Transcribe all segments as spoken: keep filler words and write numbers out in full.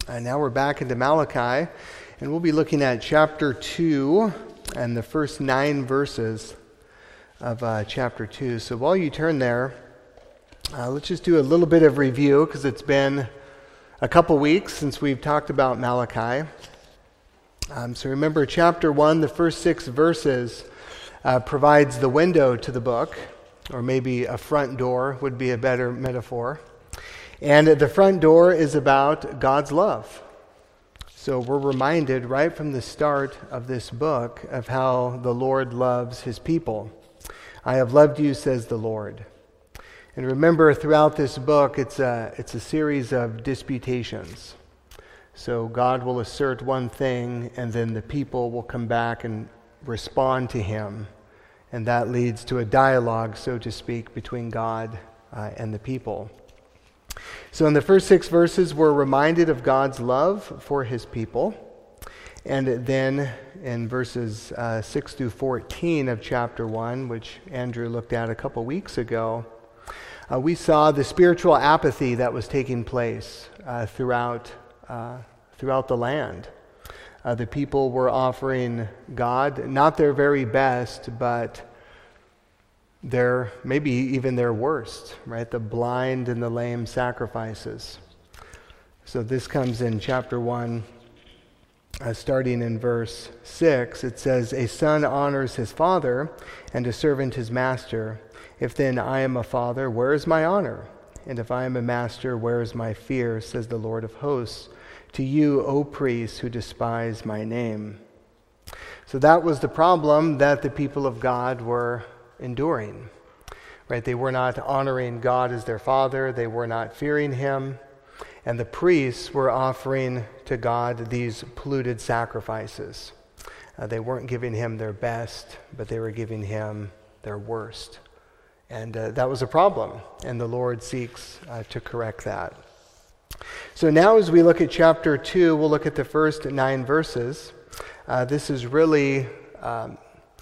And now we're back into Malachi, and we'll be looking at chapter two and the first nine verses of uh, chapter two. So while you turn there, uh, let's just do a little bit of review, because it's been a couple weeks since we've talked about Malachi. Um, so remember, chapter one, the first six verses uh, provides the window to the book, or maybe a front door would be a better metaphor. And the front door is about God's love. So we're reminded right from the start of this book of how the Lord loves his people. I have loved you, says the Lord. And remember, throughout this book, it's a, it's a series of disputations. So God will assert one thing, and then the people will come back and respond to him. And that leads to a dialogue, so to speak, between God uh, and the people. So in the first six verses, we're reminded of God's love for his people. And then in verses uh, six through fourteen of chapter one, which Andrew looked at a couple weeks ago, uh, we saw the spiritual apathy that was taking place uh, throughout, uh, throughout the land. Uh, the people were offering God not their very best, but their, maybe even their worst, right? The blind and the lame sacrifices. So this comes in chapter one, uh, starting in verse six. It says, "A son honors his father, and a servant his master. If then I am a father, where is my honor? And if I am a master, where is my fear, says the Lord of hosts, to you, O priests, who despise my name." So that was the problem that the people of God were enduring, right? They were not honoring God as their father. They were not fearing him. And the priests were offering to God these polluted sacrifices. Uh, they weren't giving him their best, but they were giving him their worst. And uh, that was a problem. And the Lord seeks uh, to correct that. So now as we look at chapter two, we'll look at the first nine verses. Uh, this is really um,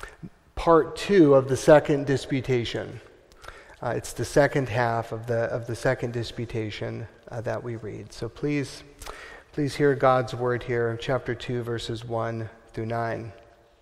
part two of the second disputation. Uh, it's the second half of the of the second disputation uh, that we read. So please, please hear God's word here, chapter two, verses one through nine.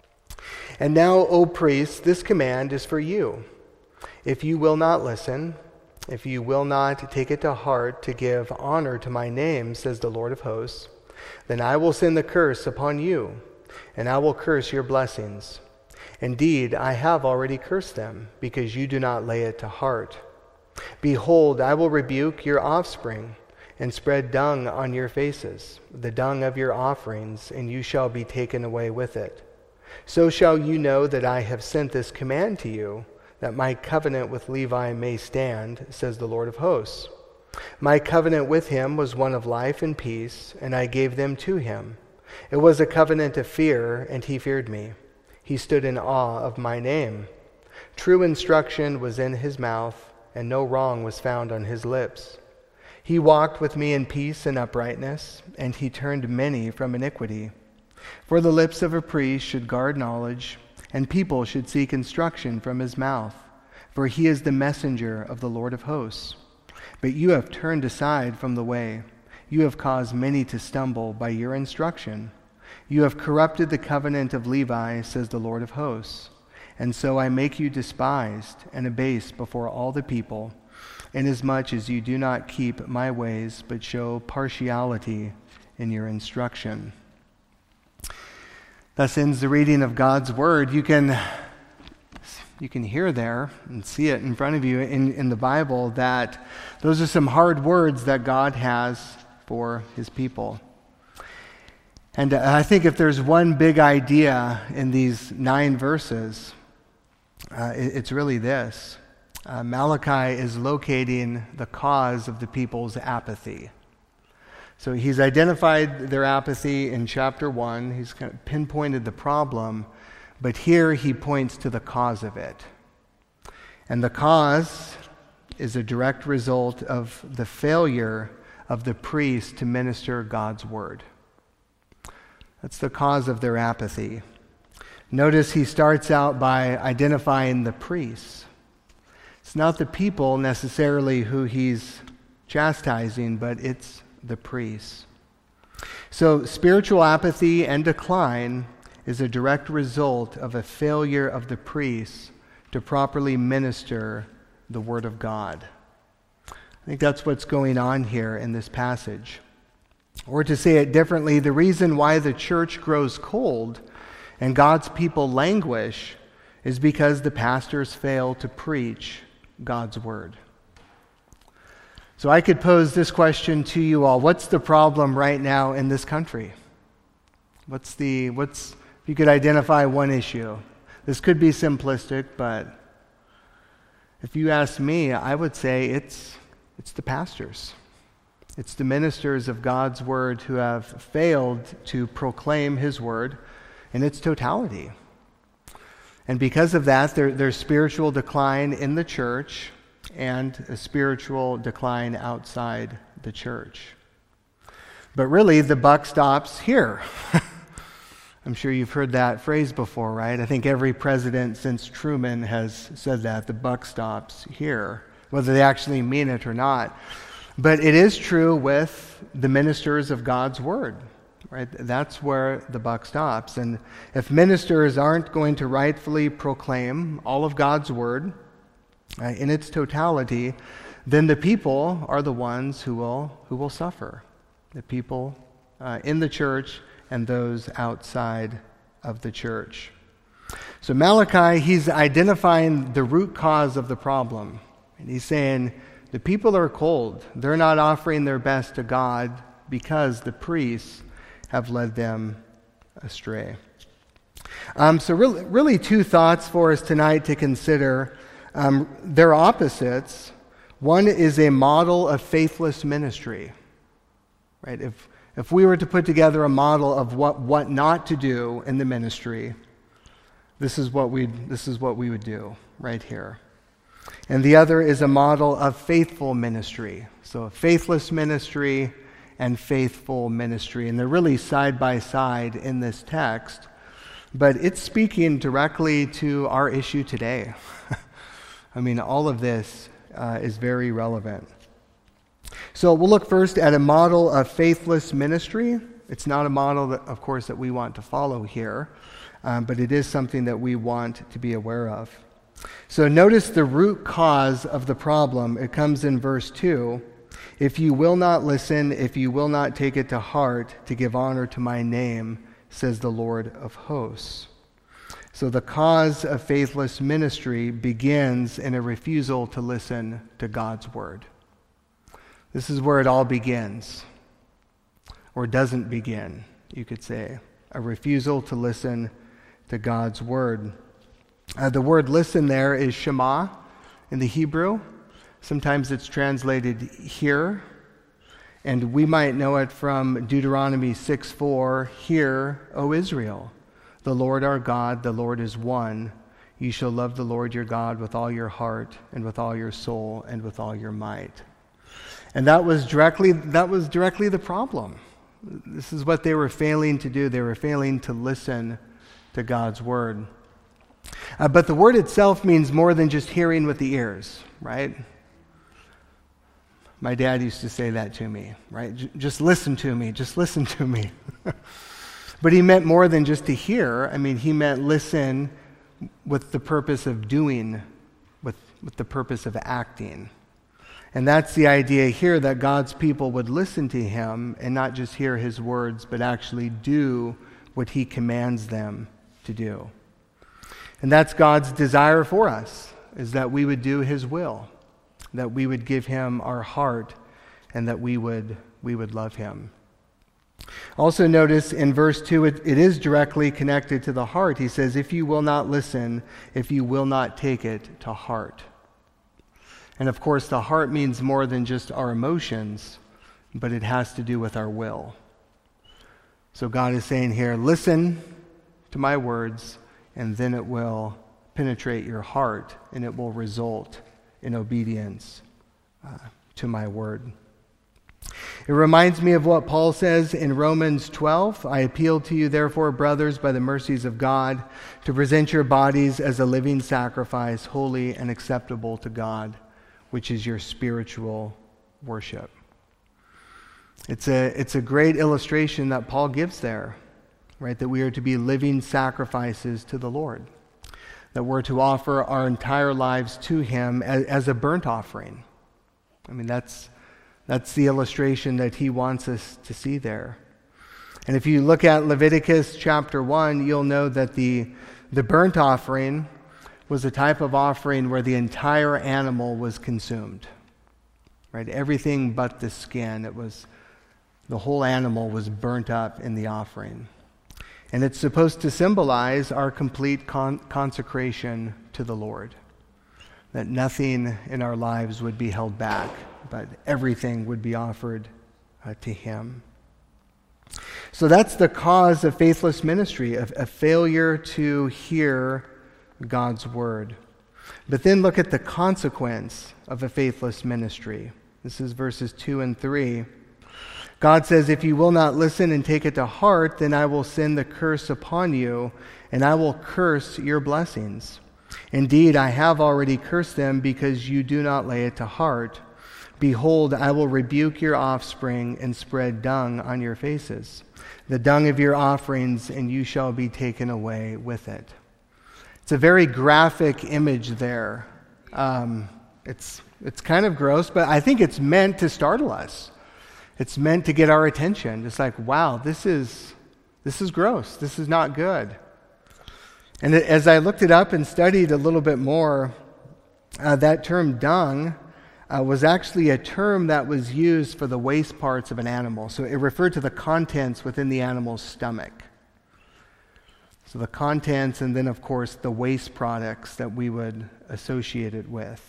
"And now, O priests, this command is for you. If you will not listen, if you will not take it to heart to give honor to my name, says the Lord of hosts, then I will send the curse upon you, and I will curse your blessings. Indeed, I have already cursed them, because you do not lay it to heart. Behold, I will rebuke your offspring, and spread dung on your faces, the dung of your offerings, and you shall be taken away with it. So shall you know that I have sent this command to you, that my covenant with Levi may stand, says the Lord of hosts. My covenant with him was one of life and peace, and I gave them to him. It was a covenant of fear, and he feared me. He stood in awe of my name. True instruction was in his mouth, and no wrong was found on his lips. He walked with me in peace and uprightness, and he turned many from iniquity. For the lips of a priest should guard knowledge, and people should seek instruction from his mouth, for he is the messenger of the Lord of hosts. But you have turned aside from the way. You have caused many to stumble by your instruction. You have corrupted the covenant of Levi, says the Lord of hosts. And so I make you despised and abased before all the people, inasmuch as you do not keep my ways, but show partiality in your instruction." Thus ends the reading of God's word. You can you can hear there and see it in front of you in, in the Bible that those are some hard words that God has for his people. And I think if there's one big idea in these nine verses, uh, it's really this. Uh, Malachi is locating the cause of the people's apathy. So he's identified their apathy in chapter one. He's kind of pinpointed the problem, but here he points to the cause of it. And the cause is a direct result of the failure of the priest to minister God's word. That's the cause of their apathy. Notice he starts out by identifying the priests. It's not the people necessarily who he's chastising, but it's the priests. So spiritual apathy and decline is a direct result of a failure of the priests to properly minister the Word of God. I think that's what's going on here in this passage. Or to say it differently, the reason why the church grows cold and God's people languish is because the pastors fail to preach God's Word. So I could pose this question to you all. What's the problem right now in this country? What's the, what's, if you could identify one issue. This could be simplistic, but if you ask me, I would say it's, it's the pastors. It's the ministers of God's Word who have failed to proclaim His Word in its totality. And because of that, there, there's spiritual decline in the church and a spiritual decline outside the church. But really, the buck stops here. I'm sure you've heard that phrase before, right? I think every president since Truman has said that, the buck stops here, whether they actually mean it or not. But it is true with the ministers of God's Word, right? That's where the buck stops. And if ministers aren't going to rightfully proclaim all of God's Word uh, in its totality, then the people are the ones who will who will suffer. The people uh, in the church and those outside of the church. So Malachi, he's identifying the root cause of the problem. And he's saying, the people are cold. They're not offering their best to God because the priests have led them astray. Um, so really, really two thoughts for us tonight to consider. Um, they're opposites. One is a model of faithless ministry. Right? If if we were to put together a model of what, what not to do in the ministry, this is what we this is what we would do right here. And the other is a model of faithful ministry. So a faithless ministry and faithful ministry. And they're really side by side in this text. But it's speaking directly to our issue today. I mean, all of this uh, is very relevant. So we'll look first at a model of faithless ministry. It's not a model, that, of course, that we want to follow here, um, but it is something that we want to be aware of. So notice the root cause of the problem. It comes in verse two. If you will not listen, if you will not take it to heart to give honor to my name, says the Lord of hosts. So the cause of faithless ministry begins in a refusal to listen to God's word. This is where it all begins, or doesn't begin, you could say. A refusal to listen to God's word. Uh, the word listen there is shema in the Hebrew. Sometimes it's translated hear, and we might know it from Deuteronomy six four, Hear, O Israel, the Lord our God, the Lord is one. You shall love the Lord your God with all your heart and with all your soul and with all your might. And that was directly that was directly the problem. This is what they were failing to do. They were failing to listen to God's word. Uh, but the word itself means more than just hearing with the ears, right? My dad used to say that to me, right? J- just listen to me, just listen to me. But he meant more than just to hear. I mean, he meant listen with the purpose of doing, with, with the purpose of acting. And that's the idea here, that God's people would listen to him and not just hear his words, but actually do what he commands them to do. And that's God's desire for us, is that we would do his will, that we would give him our heart, and that we would we would love him. Also notice in verse two, it, it is directly connected to the heart. He says, if you will not listen, if you will not take it to heart. And of course, the heart means more than just our emotions, but it has to do with our will. So God is saying here, listen to my words, and then it will penetrate your heart, and it will result in obedience uh, to my word. It reminds me of what Paul says in Romans twelve. I appeal to you, therefore, brothers, by the mercies of God, to present your bodies as a living sacrifice, holy and acceptable to God, which is your spiritual worship. It's a, it's a great illustration that Paul gives there, right? That we are to be living sacrifices to the Lord, that we're to offer our entire lives to him as, as a burnt offering. I mean, that's, that's the illustration that he wants us to see there. And if you look at Leviticus chapter one, you'll know that the, the burnt offering was a type of offering where the entire animal was consumed, right? Everything but the skin. It was, the whole animal was burnt up in the offering. And it's supposed to symbolize our complete con- consecration to the Lord, that nothing in our lives would be held back, but everything would be offered uh, to him. So that's the cause of faithless ministry, of a failure to hear God's word. But then look at the consequence of a faithless ministry. This is verses two and three. God says, if you will not listen and take it to heart, then I will send the curse upon you, and I will curse your blessings. Indeed, I have already cursed them because you do not lay it to heart. Behold, I will rebuke your offspring and spread dung on your faces, the dung of your offerings, and you shall be taken away with it. It's a very graphic image there. Um, it's it's kind of gross, but I think it's meant to startle us. It's meant to get our attention. It's like, wow, this is this is gross. This is not good. And as I looked it up and studied a little bit more, uh, that term dung uh, was actually a term that was used for the waste parts of an animal. So it referred to the contents within the animal's stomach. So the contents, and then, of course, the waste products that we would associate it with.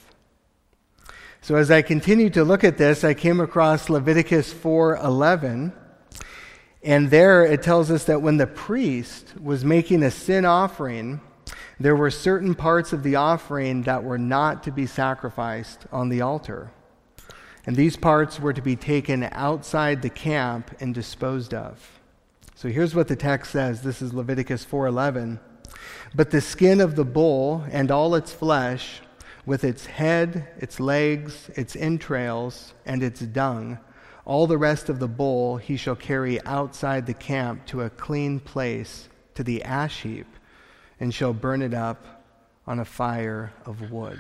So as I continued to look at this, I came across Leviticus four eleven, and there it tells us that when the priest was making a sin offering, there were certain parts of the offering that were not to be sacrificed on the altar. And these parts were to be taken outside the camp and disposed of. So here's what the text says. This is Leviticus four eleven. But the skin of the bull and all its flesh, with its head, its legs, its entrails, and its dung, all the rest of the bull he shall carry outside the camp to a clean place, to the ash heap, and shall burn it up on a fire of wood.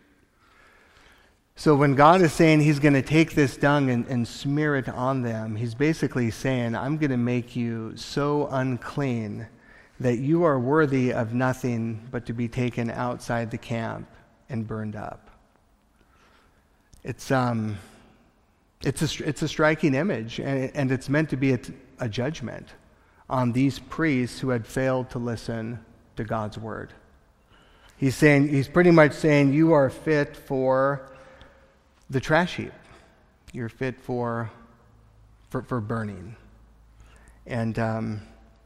So when God is saying he's going to take this dung and, and smear it on them, he's basically saying, I'm going to make you so unclean that you are worthy of nothing but to be taken outside the camp and burned up. It's um, it's a it's a striking image, and, and it's meant to be a, a judgment on these priests who had failed to listen to God's word. He's saying he's pretty much saying you are fit for the trash heap. You're fit for for, for burning, and um,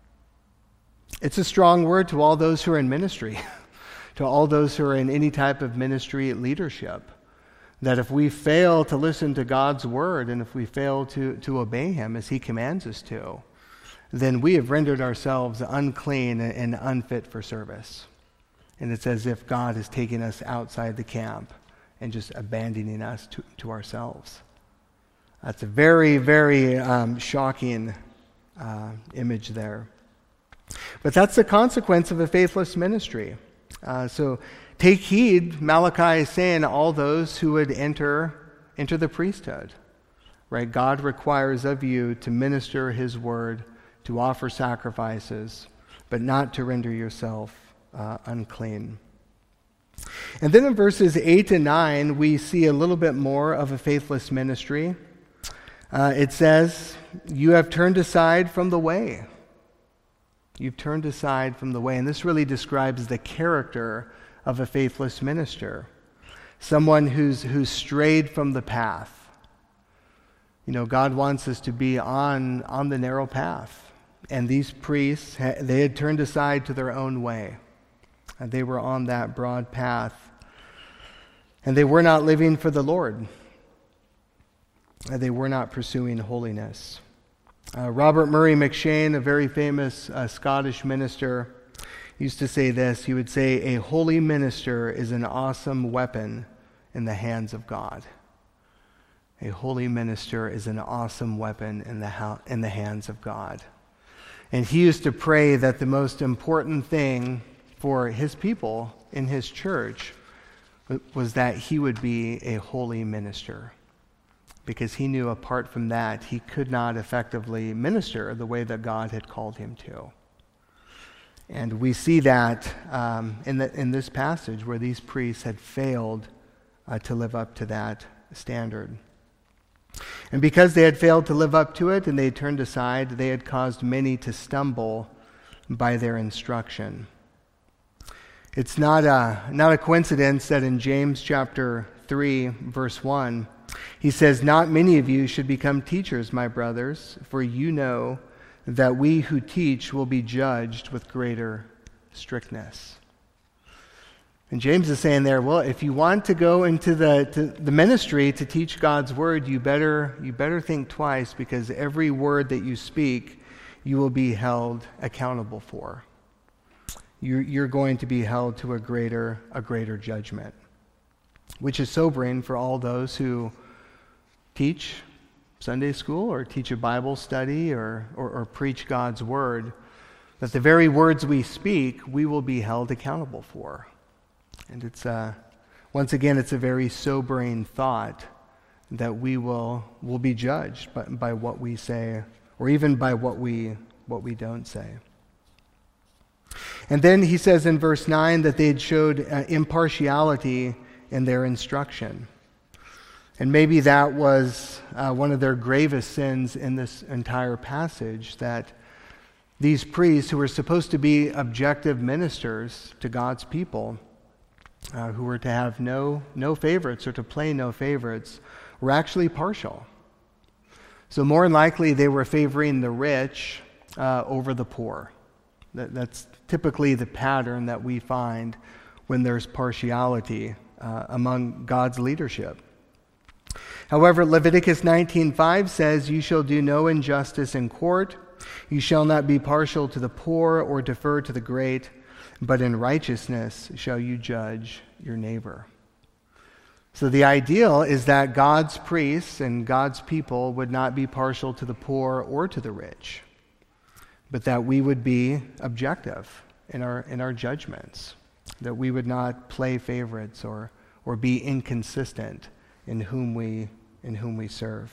it's a strong word to all those who are in ministry. To all those who are in any type of ministry leadership, that if we fail to listen to God's word and if we fail to, to obey him as he commands us to, then we have rendered ourselves unclean and unfit for service. And it's as if God is taking us outside the camp and just abandoning us to, to ourselves. That's a very, very um, shocking uh, image there. But that's the consequence of a faithless ministry. Uh, so take heed, Malachi is saying, all those who would enter enter the priesthood. Right? God requires of you to minister his word, to offer sacrifices, but not to render yourself uh, unclean. And then in verses eight and nine, we see a little bit more of a faithless ministry. Uh, it says, you have turned aside from the way. You've turned aside from the way. And this really describes the character of a faithless minister. Someone who's who's strayed from the path. You know, God wants us to be on, on the narrow path. And these priests, they had turned aside to their own way. And they were on that broad path. And they were not living for the Lord. And they were not pursuing holiness. Uh, Robert Murray McShane, a very famous uh, Scottish minister, used to say this. He would say, a holy minister is an awesome weapon in the hands of God. a holy minister is an awesome weapon in the, ha- in the hands of God. And he used to pray that the most important thing for his people in his church was that he would be a holy minister, because he knew apart from that he could not effectively minister the way that God had called him to. And we see that um, in, the, in this passage where these priests had failed uh, to live up to that standard. And because they had failed to live up to it and they had turned aside, they had caused many to stumble by their instruction. It's not a, not a coincidence that in James chapter three, verse one, he says, "Not many of you should become teachers, my brothers, for you know that we who teach will be judged with greater strictness." And James is saying there, well, if you want to go into the to the ministry to teach God's word, you better you better think twice, because every word that you speak, you will be held accountable for. You're, you're going to be held to a greater a greater judgment, which is sobering for all those who teach Sunday school or teach a Bible study or, or, or preach God's word, that the very words we speak, we will be held accountable for. And it's uh, once again, it's a very sobering thought that we will will be judged by, by what we say, or even by what we what we don't say. And then he says in verse nine that they had showed uh, impartiality in their instruction. And maybe that was uh, one of their gravest sins in this entire passage, that these priests, who were supposed to be objective ministers to God's people, uh, who were to have no, no favorites or to play no favorites, were actually partial. So more than likely they were favoring the rich uh, over the poor. That, that's typically the pattern that we find when there's partiality uh, among God's leadership. However, Leviticus nineteen five says, "You shall do no injustice in court. You shall not be partial to the poor or defer to the great, but in righteousness shall you judge your neighbor." So the ideal is that God's priests and God's people would not be partial to the poor or to the rich, but that we would be objective in our in our judgments, that we would not play favorites or or be inconsistent in whom we in whom we serve.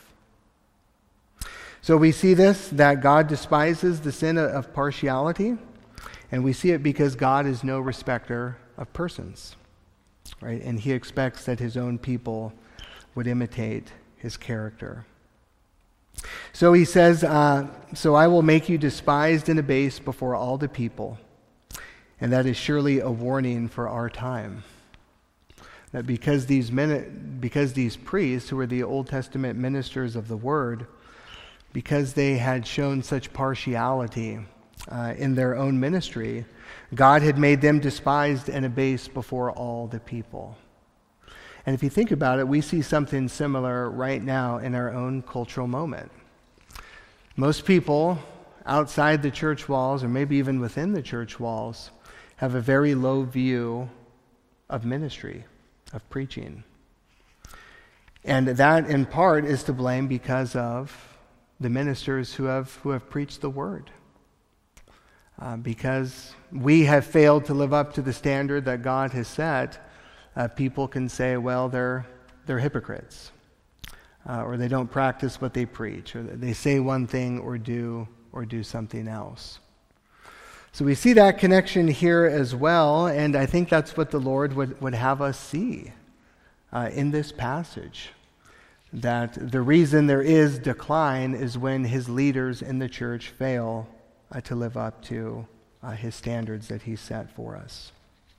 So we see this, that God despises the sin of partiality, and we see it because God is no respecter of persons, right? And he expects that his own people would imitate his character. So he says, uh, "So I will make you despised and abased before all the people," and that is surely a warning for our time. That because these men, because these priests, who were the Old Testament ministers of the Word, because they had shown such partiality uh, in their own ministry, God had made them despised and abased before all the people. And if you think about it, we see something similar right now in our own cultural moment. Most people outside the church walls, or maybe even within the church walls, have a very low view of ministry, of preaching. And that in part is to blame because of the ministers who have who have preached the word. Uh, because we have failed to live up to the standard that God has set, uh, people can say, well, they're they're hypocrites, uh, or they don't practice what they preach, or they say one thing or do or do something else. So we see that connection here as well, and I think that's what the Lord would, would have us see uh, in this passage. That the reason there is decline is when his leaders in the church fail uh, to live up to uh, his standards that he set for us.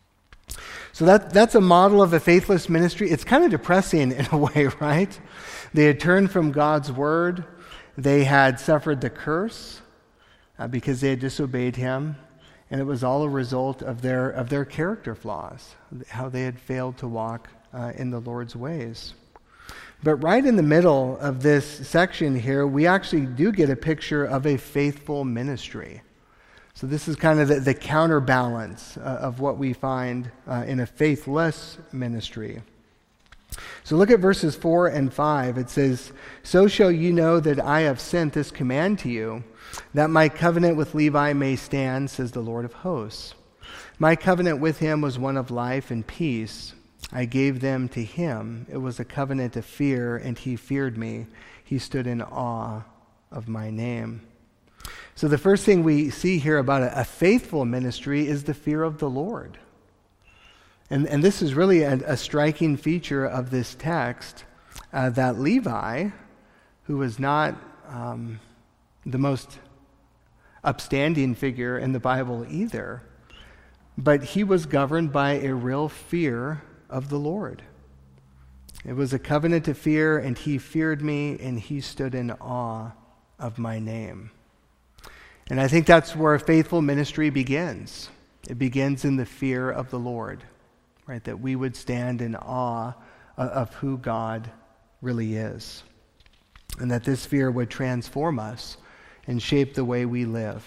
So that that's a model of a faithless ministry. It's kind of depressing in a way, right? They had turned from God's word. They had suffered the curse Uh, because they had disobeyed him, and it was all a result of their of their character flaws, how they had failed to walk uh, in the Lord's ways. But right in the middle of this section here, we actually do get a picture of a faithful ministry. So this is kind of the, the counterbalance uh, of what we find uh, in a faithless ministry. So look at verses four and five. It says, "So shall you know that I have sent this command to you, that my covenant with Levi may stand, says the Lord of hosts. My covenant with him was one of life and peace. I gave them to him. It was a covenant of fear, and he feared me. He stood in awe of my name." So the first thing we see here about a, a faithful ministry is the fear of the Lord. And, and this is really a, a striking feature of this text, uh, that Levi, who was not um, the most upstanding figure in the Bible either, but he was governed by a real fear of the Lord. It was a covenant of fear, and he feared me, and he stood in awe of my name. And I think that's where a faithful ministry begins. It begins in the fear of the Lord, right? That we would stand in awe of, of who God really is. And that this fear would transform us and shape the way we live.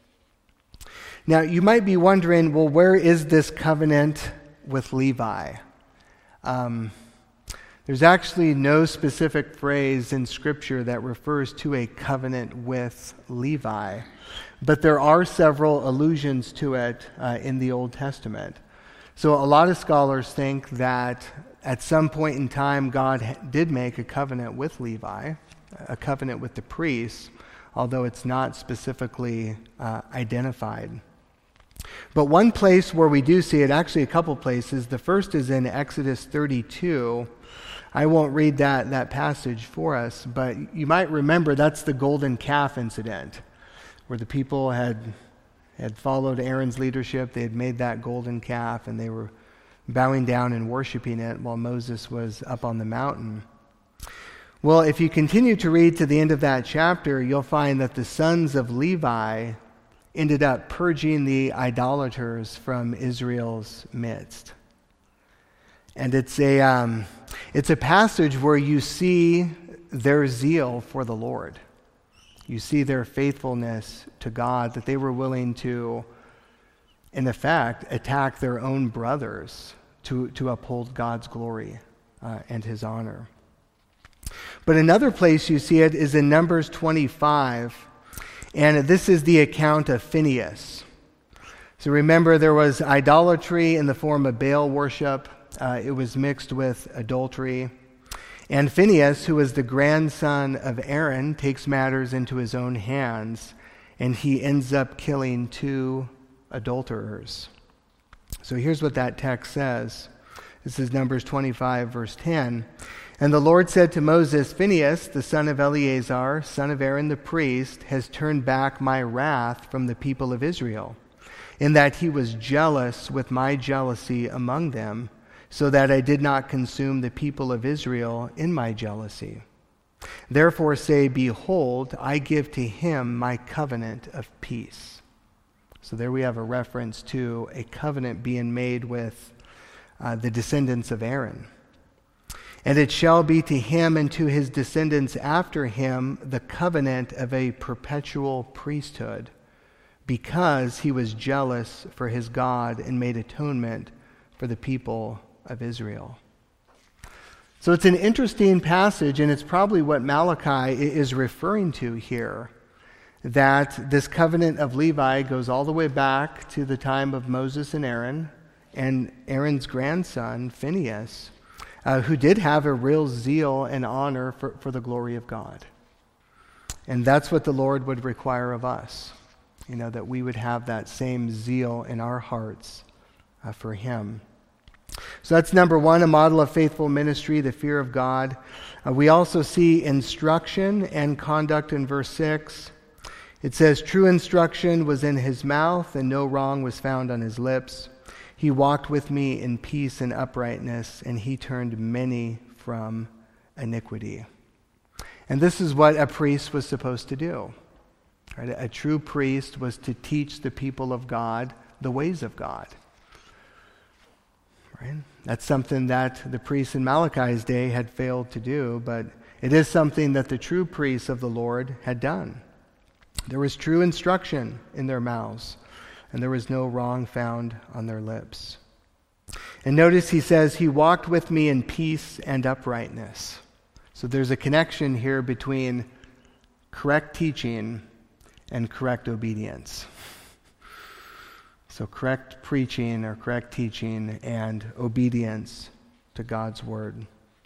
Now, you might be wondering, well, where is this covenant with Levi? Um, there's actually no specific phrase in Scripture that refers to a covenant with Levi, but there are several allusions to it uh, in the Old Testament. So a lot of scholars think that at some point in time, God ha- did make a covenant with Levi, a covenant with the priests, although it's not specifically uh, identified. But one place where we do see it, actually a couple places, the first is in Exodus thirty-two. I won't read that, that passage for us, but you might remember that's the golden calf incident, where the people had, had followed Aaron's leadership. They had made that golden calf, and they were bowing down and worshiping it while Moses was up on the mountain. Well, if you continue to read to the end of that chapter, you'll find that the sons of Levi ended up purging the idolaters from Israel's midst. And it's a um, it's a passage where you see their zeal for the Lord. You see their faithfulness to God, that they were willing to, in effect, attack their own brothers to, to uphold God's glory uh, and his honor. But another place you see it is in Numbers twenty-five, and this is the account of Phinehas. So remember, there was idolatry in the form of Baal worship. Uh, it was mixed with adultery. And Phinehas, who was the grandson of Aaron, takes matters into his own hands, and he ends up killing two adulterers. So here's what that text says. This is Numbers twenty-five, verse ten. "And the Lord said to Moses, Phinehas, the son of Eleazar, son of Aaron the priest, has turned back my wrath from the people of Israel, in that he was jealous with my jealousy among them, so that I did not consume the people of Israel in my jealousy. Therefore say, Behold, I give to him my covenant of peace." So there we have a reference to a covenant being made with uh, the descendants of Aaron. "And it shall be to him and to his descendants after him the covenant of a perpetual priesthood, because he was jealous for his God and made atonement for the people of Israel." So it's an interesting passage, and it's probably what Malachi is referring to here, that this covenant of Levi goes all the way back to the time of Moses and Aaron, and Aaron's grandson, Phinehas, uh, who did have a real zeal and honor for, for the glory of God. And that's what the Lord would require of us, you know, that we would have that same zeal in our hearts uh, for him. So that's number one, a model of faithful ministry, the fear of God. Uh, we also see instruction and conduct in verse six. It says, "True instruction was in his mouth, and no wrong was found on his lips. He walked with me in peace and uprightness, and he turned many from iniquity." And this is what a priest was supposed to do. Right? A true priest was to teach the people of God the ways of God. Right? That's something that the priests in Malachi's day had failed to do, but it is something that the true priests of the Lord had done. There was true instruction in their mouths, and there was no wrong found on their lips. And notice he says, he walked with me in peace and uprightness. So there's a connection here between correct teaching and correct obedience. So correct preaching or correct teaching and obedience to God's word.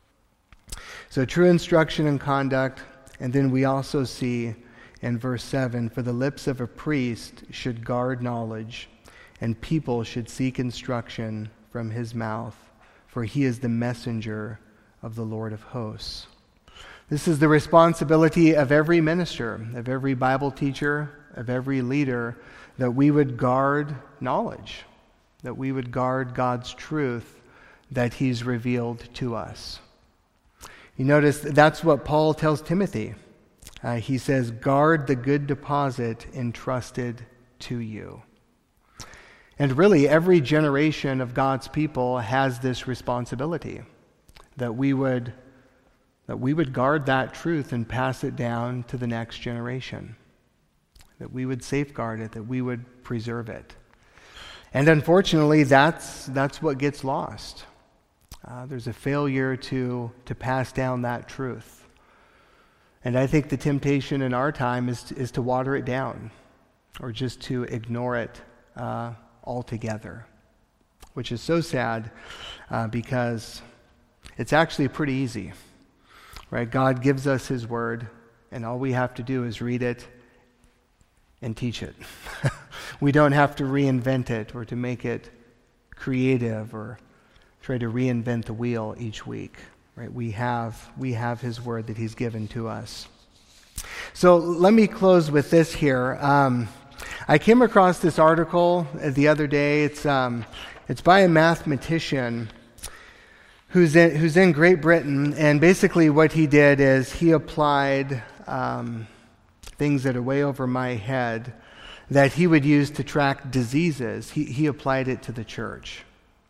So true instruction and conduct. And then we also see in verse seven, for the lips of a priest should guard knowledge, and people should seek instruction from his mouth, for he is the messenger of the Lord of hosts. This is the responsibility of every minister, of every Bible teacher, of every leader, that we would guard knowledge, that we would guard God's truth that he's revealed to us. You notice that's what Paul tells Timothy. Uh, he says, guard the good deposit entrusted to you. And really, every generation of God's people has this responsibility, that we would that we would guard that truth and pass it down to the next generation, that we would safeguard it, that we would preserve it. And unfortunately, that's that's what gets lost. Uh, there's a failure to to pass down that truth. And I think the temptation in our time is to, is to water it down, or just to ignore it uh, altogether, which is so sad uh, because it's actually pretty easy, right? God gives us his word, and all we have to do is read it and teach it. We don't have to reinvent it or to make it creative or try to reinvent the wheel each week. Right? We have we have his word that he's given to us. So let me close with this here. Um, I came across this article the other day. It's um, it's by a mathematician who's in, who's in Great Britain, and basically what he did is he applied um, things that are way over my head that he would use to track diseases. He he applied it to the church.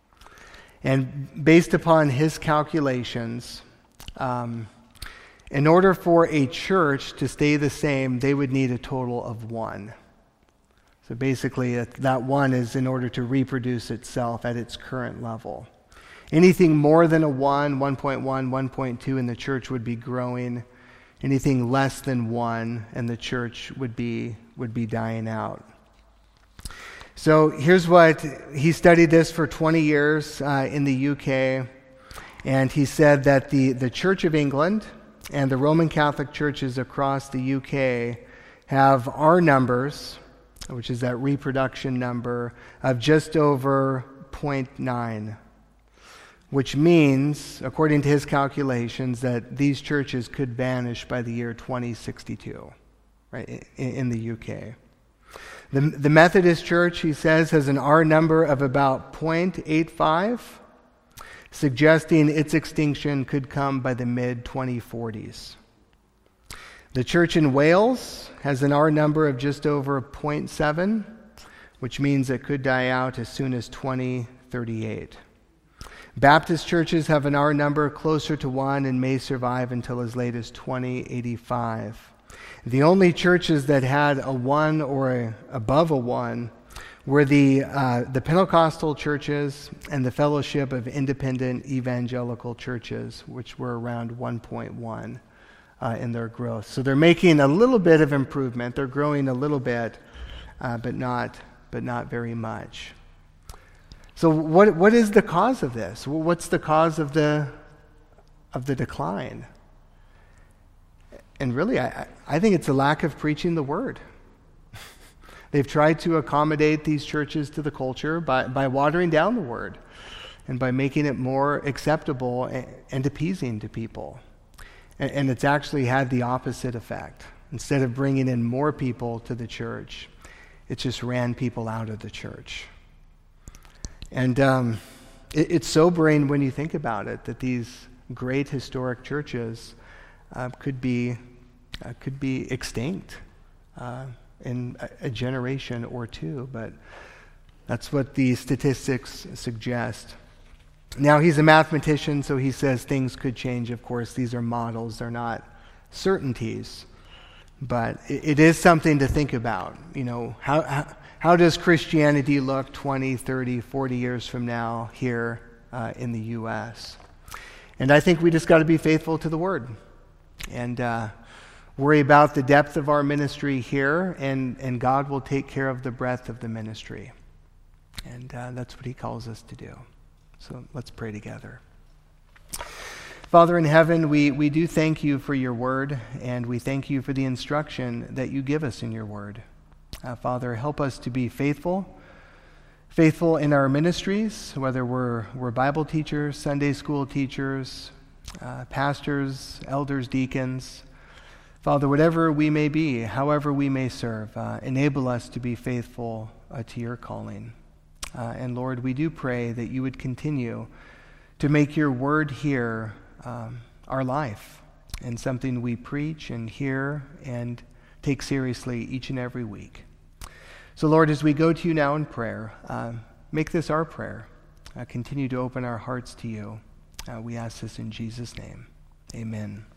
And based upon his calculations, um, in order for a church to stay the same, they would need a total of one. So basically, that one is in order to reproduce itself at its current level. Anything more than a one, one point one, one point two in the church would be growing. Anything less than one in the church would be would be dying out. So here's what, he studied this for twenty years uh, in the U K, and he said that the, the Church of England and the Roman Catholic churches across the U K have R numbers, which is that reproduction number, of just over zero point nine, which means, according to his calculations, that these churches could vanish by the year twenty sixty-two, right, in, in the U K. The, the Methodist Church, he says, has an R number of about zero point eight five, suggesting its extinction could come by the mid twenty forties. The church in Wales has an R number of just over zero point seven, which means it could die out as soon as twenty thirty-eight. Baptist churches have an R number closer to one and may survive until as late as twenty eighty-five. The only churches that had a one or a, above a one were the uh, the Pentecostal churches and the Fellowship of Independent Evangelical Churches, which were around one point one uh, in their growth. So they're making a little bit of improvement. They're growing a little bit, uh, but not but not very much. So what what is the cause of this? What's the cause of the of the decline? And really, I, I think it's a lack of preaching the word. They've tried to accommodate these churches to the culture by, by watering down the word and by making it more acceptable and, and appeasing to people. And, and it's actually had the opposite effect. Instead of bringing in more people to the church, it just ran people out of the church. And um, it, it's sobering when you think about it, that these great historic churches uh, could be uh, could be extinct uh, in a, a generation or two. But that's what the statistics suggest. Now, he's a mathematician, so he says things could change. Of course, these are models; they're not certainties. But it, it is something to think about. You know, how, how how does Christianity look twenty, thirty, forty years from now here uh, in the U S And I think we just got to be faithful to the Word and uh, worry about the depth of our ministry here, and, and God will take care of the breadth of the ministry. And uh, that's what he calls us to do. So let's pray together. Father in heaven, we, we do thank you for your word, and we thank you for the instruction that you give us in your word. Uh, Father, help us to be faithful, faithful in our ministries, whether we're, we're Bible teachers, Sunday school teachers, uh, pastors, elders, deacons. Father, whatever we may be, however we may serve, uh, enable us to be faithful uh, to your calling. Uh, and Lord, we do pray that you would continue to make your word here um, our life, and something we preach and hear and take seriously each and every week. So Lord, as we go to you now in prayer, uh, make this our prayer. Uh, continue to open our hearts to you. Uh, we ask this in Jesus' name. Amen.